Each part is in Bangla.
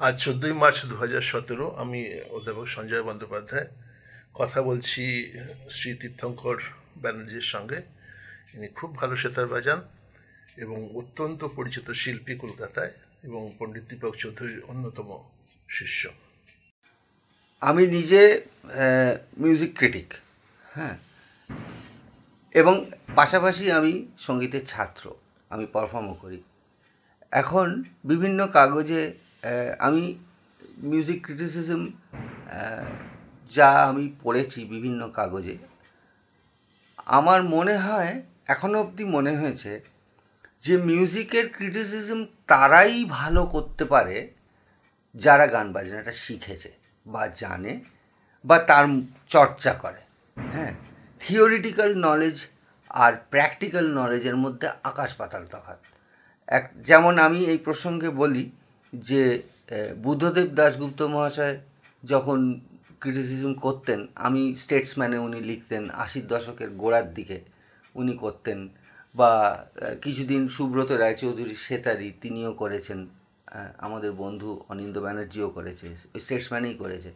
আজ 14ই মার্চ 2017। আমি অধ্যাপক সঞ্জয় বন্দ্যোপাধ্যায় কথা বলছি শ্রী তীর্থঙ্কর ব্যানার্জির সঙ্গে। ইনি খুব ভালো সেতার বাজান এবং অত্যন্ত পরিচিত শিল্পী কলকাতায়, এবং পণ্ডিত দীপক চৌধুরীর অন্যতম শিষ্য। আমি নিজে মিউজিক ক্রিটিক, হ্যাঁ, এবং পাশাপাশি আমি সঙ্গীতের ছাত্র, আমি পারফর্মও করি। এখন বিভিন্ন কাগজে আমি মিউজিক ক্রিটিসিজম যা আমি পড়েছি বিভিন্ন কাগজে, আমার মনে হয় এখনো অবধি মনে হয়েছে যে মিউজিকের ক্রিটিসিজম তারাই ভালো করতে পারে যারা গান বাজনাটা শিখেছে বা জানে বা তার চর্চা করে। হ্যাঁ, থিওরিটিক্যাল নলেজ আর প্র্যাকটিক্যাল নলেজের মধ্যে আকাশ পাতাল তফাৎ। যেমন আমি এই প্রসঙ্গে বলি যে বুদ্ধদেব দাশগুপ্ত মহাশয় যখন ক্রিটিসিজম করতেন, আমি স্টেটসম্যানে উনি লিখতেন, 80 দশকের গোড়ার দিকে উনি করতেন, বা কিছুদিন সুব্রত রায়চৌধুরী সেতারি তিনিও করেছেন, আমাদের বন্ধু অনিন্দ্য ব্যানার্জিও করেছে, ওই স্টেটসম্যানেই করেছে।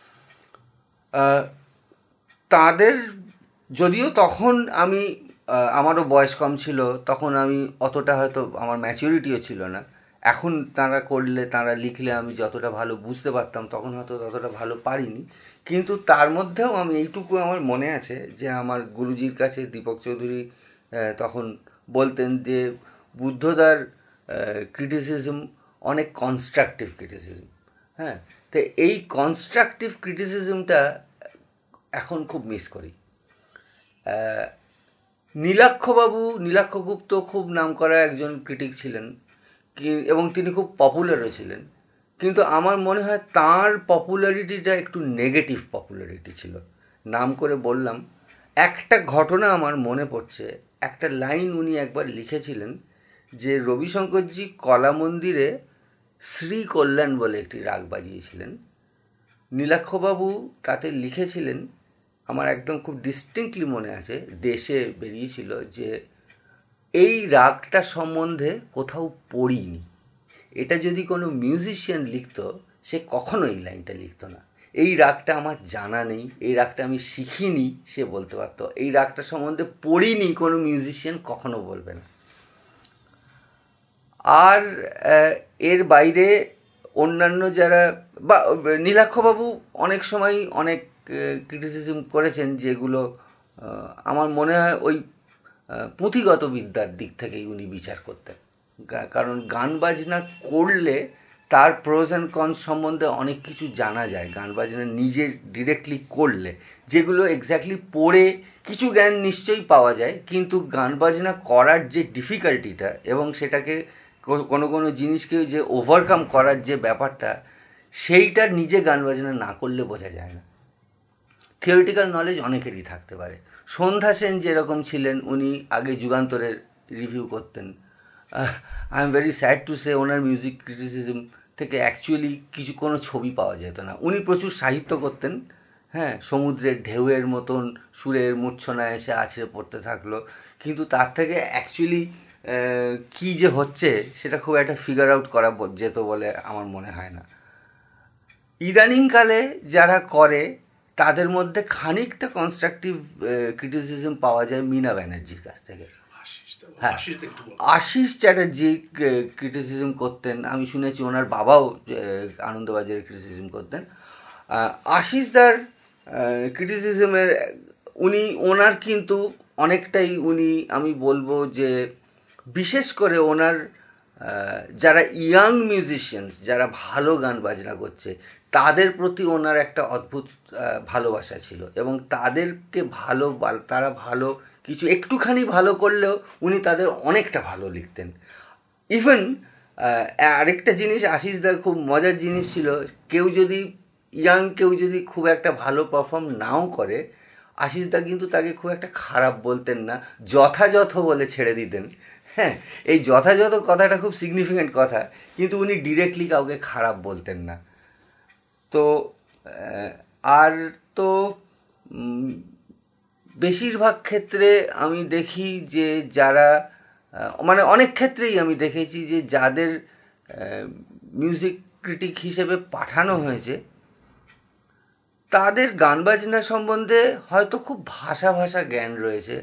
তাদের যদিও তখন আমি আমারও বয়স কম ছিল, তখন আমি অতটা হয়তো আমার ম্যাচুরিটিও ছিল না। এখন তারা করলে, তারা লিখলে আমি যতটা ভালো বুঝতে পারতাম, তখন হয়তো ততটা ভালো পারিনি। কিন্তু তার মধ্যেও আমি এইটুকু আমার মনে আছে যে আমার গুরুজির কাছে দীপক চৌধুরী তখন বলতেন যে বুদ্ধদার ক্রিটিসিজম অনেক কনস্ট্রাকটিভ ক্রিটিসিজম। হ্যাঁ, তো এই কনস্ট্রাকটিভ ক্রিটিসিজমটা এখন খুব মিস করি। নীলাক্ষ গুপ্ত খুব নামকরা একজন ক্রিটিক ছিলেন এবং তিনি খুব পপুলারও ছিলেন, কিন্তু আমার মনে হয় তাঁর পপুলারিটিটা একটু নেগেটিভ পপুলারিটি ছিল। নাম করে বললাম, একটা ঘটনা আমার মনে পড়ছে। একটা লাইন উনি একবার লিখেছিলেন যে রবিশঙ্করজি কলা মন্দিরে শ্রী কল্যাণ বলে একটি রাগ বাজিয়েছিলেন। নীলাক্ষবাবু তাতে লিখেছিলেন, আমার একদম খুব ডিস্টিংক্টলি মনে আছে, দেশে বেরিয়েছিল, যে এই রাগটা সম্বন্ধে কোথাও পড়িনি। এটা যদি কোনো মিউজিশিয়ান লিখতো, সে কখনো এই লাইনটা লিখতো না। এই রাগটা আমার জানা নেই, এই রাগটা আমি শিখিনি, সে বলতে পারতো। এই রাগটা সম্বন্ধে পড়িনি, কোনো মিউজিশিয়ান কখনো বলবে না। আর এর বাইরে অন্যান্য যারা, বা নীলাক্ষবাবু অনেক সময় অনেক ক্রিটিসিজম করেছেন, যেগুলো আমার মনে হয় ওই পুঁথিগত বিদ্যার দিক থেকেই উনি বিচার করতেন। কারণ গান বাজনা করলে তার প্রোজ অ্যান্ড কনস সম্বন্ধে অনেক কিছু জানা যায় গান বাজনা নিজে ডিরেক্টলি করলে, যেগুলো এক্স্যাক্টলি পড়ে কিছু জ্ঞান নিশ্চয়ই পাওয়া যায়, কিন্তু গান বাজনা করার যে ডিফিকাল্টিটা এবং সেটাকে কোনো কোনো জিনিসকে যে ওভারকাম করার যে ব্যাপারটা, সেইটা নিজে গান বাজনা না করলে বোঝা যায় না। থিওরিটিক্যাল নলেজ অনেকেরই থাকতে পারে। সন্ধ্যা সেন যেরকম ছিলেন, উনি আগে যুগান্তরের রিভিউ করতেন। I am very sad to say, ওনার মিউজিক ক্রিটিসিজম থেকে অ্যাকচুয়ালি কোনো ছবি পাওয়া যেত না। উনি প্রচুর সাহিত্য করতেন, হ্যাঁ, সমুদ্রের ঢেউয়ের মতন সুরের মূর্ছনা এসে আছড়ে পড়তে থাকলো, কিন্তু তার থেকে অ্যাকচুয়ালি কী যে হচ্ছে সেটা খুব একটা ফিগার আউট করা যেত বলে আমার মনে হয় না। ইদানিংকালে যারা করে তাদের মধ্যে খানিকটা কনস্ট্রাকটিভ ক্রিটিসিজম পাওয়া যায় মীনা ব্যানার্জির কাছ থেকে। হ্যাঁ, আশিস চ্যাটার্জি ক্রিটিসিজম করতেন, আমি শুনেছি ওনার বাবাও আনন্দবাজারের ক্রিটিসিজম করতেন। আশিসদার ক্রিটিসিজমের ওনার কিন্তু অনেকটাই আমি বলবো যে বিশেষ করে ওনার যারা ইয়াং মিউজিশিয়ানস, যারা ভালো গান বাজনা করছে, তাদের প্রতি ওনার একটা অদ্ভুত ভালোবাসা ছিল, এবং তাদেরকে তারা ভালো কিছু একটুখানি ভালো করলেও উনি তাদের অনেকটা ভালো লিখতেন। ইভেন আরেকটা জিনিস আশিসদার খুব মজার জিনিস ছিল, কেউ যদি খুব একটা ভালো পারফর্ম নাও করে, আশিসদা কিন্তু তাকে খুব একটা খারাপ বলতেন না, যথাযথ বলে ছেড়ে দিতেন। হ্যাঁ, এই যথাযথ কথাটা খুব সিগনিফিক্যান্ট কথা, কিন্তু উনি ডিরেক্টলি কাউকে খারাপ বলতেন না। তো আর তো বেশিরভাগ ক্ষেত্রে আমি দেখি যে যারা অনেক ক্ষেত্রেই আমি দেখেছি যে যাদের মিউজিক ক্রিটিক হিসেবে পাঠানো হয়েছে, তাদের গান বাজনা সম্বন্ধে হয়তো খুব ভাষা জ্ঞান রয়েছে,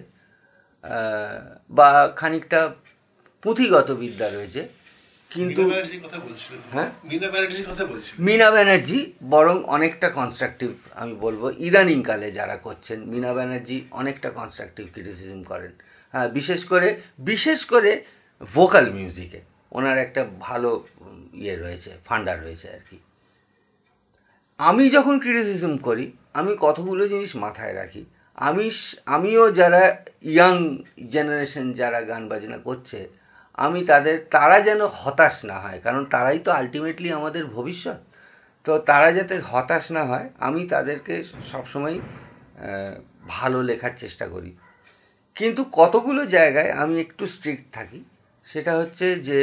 বা খানিকটা পুঁথিগত বিদ্যা রয়েছে, কিন্তু হ্যাঁ, মীনা ব্যানার্জি বরং অনেকটা কনস্ট্রাকটিভ, আমি বলবো ইদানিংকালে যারা করছেন, মীনা ব্যানার্জি অনেকটা কনস্ট্রাকটিভ ক্রিটিসিজম করেন। হ্যাঁ, বিশেষ করে ভোকাল মিউজিকে ওনার একটা ভালো রয়েছে, ফান্ডা রয়েছে আর কি। আমি যখন ক্রিটিসিজম করি, আমি কতগুলো জিনিস মাথায় রাখি। আমিও যারা ইয়াং জেনারেশন যারা গান বাজনা করছে, আমি তারা যেন হতাশ না হয়, কারণ তারাই তো আলটিমেটলি আমাদের ভবিষ্যৎ। তো তারা যাতে হতাশ না হয়, আমি তাদেরকে সবসময় ভালো লেখার চেষ্টা করি। কিন্তু কতগুলো জায়গায় আমি একটু স্ট্রিক্ট থাকি। সেটা হচ্ছে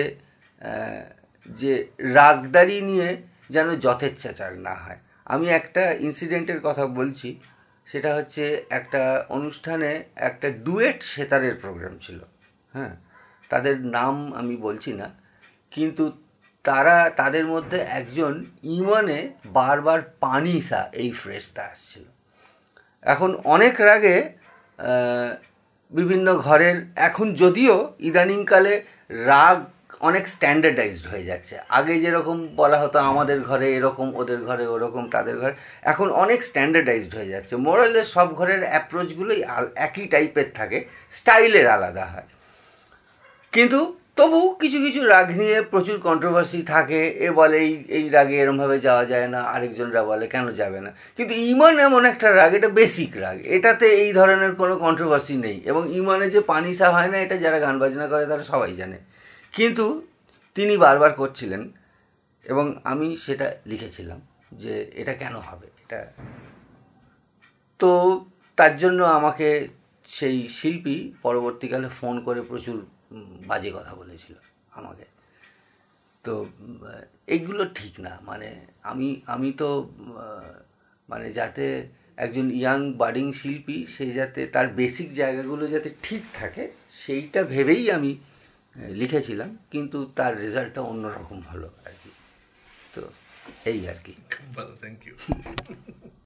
যে রাগদারি নিয়ে যেন যথেচ্ছাচার না হয়। আমি একটা ইনসিডেন্টের কথা বলছি। সেটা হচ্ছে একটা অনুষ্ঠানে একটা ডুয়েট সেতারের প্রোগ্রাম ছিল। হ্যাঁ, তাদের নাম আমি বলছি না, কিন্তু তাদের মধ্যে একজন ইমানে বারবার পানিসা এই ফ্রেজটা আসছিল। এখন অনেক রাগে বিভিন্ন ঘরের, এখন যদিও ইদানিংকালে রাগ অনেক স্ট্যান্ডার্ডাইজড হয়ে যাচ্ছে। আগে যেরকম বলা হতো আমাদের ঘরে এরকম, ওদের ঘরে ওরকম, তাদের ঘরে, এখন অনেক স্ট্যান্ডার্ডাইজড হয়ে যাচ্ছে। মোরালে সব ঘরের অ্যাপ্রোচগুলোই একই টাইপের থাকে, স্টাইলের আলাদা হয়। কিন্তু তবু কিছু রাগ নিয়ে প্রচুর কন্ট্রোভার্সি থাকে। এ বলে এই রাগে এরমভাবে যাওয়া যায় না, আরেকজনরা বলে কেন যাবে না। কিন্তু ইমান এমন একটা রাগ, এটা বেসিক রাগ, এটাতে এই ধরনের কোনো কন্ট্রোভার্সি নেই। এবং ইমানে যে পানিসা হয় না, এটা যারা গান বাজনা করে তারা সবাই জানে। কিন্তু তিনি বারবার করছিলেন, এবং আমি সেটা লিখেছিলাম যে এটা কেন হবে এটা। তো তার জন্য আমাকে সেই শিল্পী পরবর্তীকালে ফোন করে প্রচুর বাজে কথা বলেছিল আমাকে। তো এইগুলো ঠিক না। মানে আমি তো মানে যাতে একজন ইয়াং বাডিং শিল্পী, সে যাতে তার বেসিক জায়গাগুলো যাতে ঠিক থাকে, সেইটা ভেবেই আমি লিখেছিলাম। কিন্তু তার রেজাল্টটা অন্যরকম হলো আর কি। তো এই আর কি। ভালো, থ্যাংক ইউ।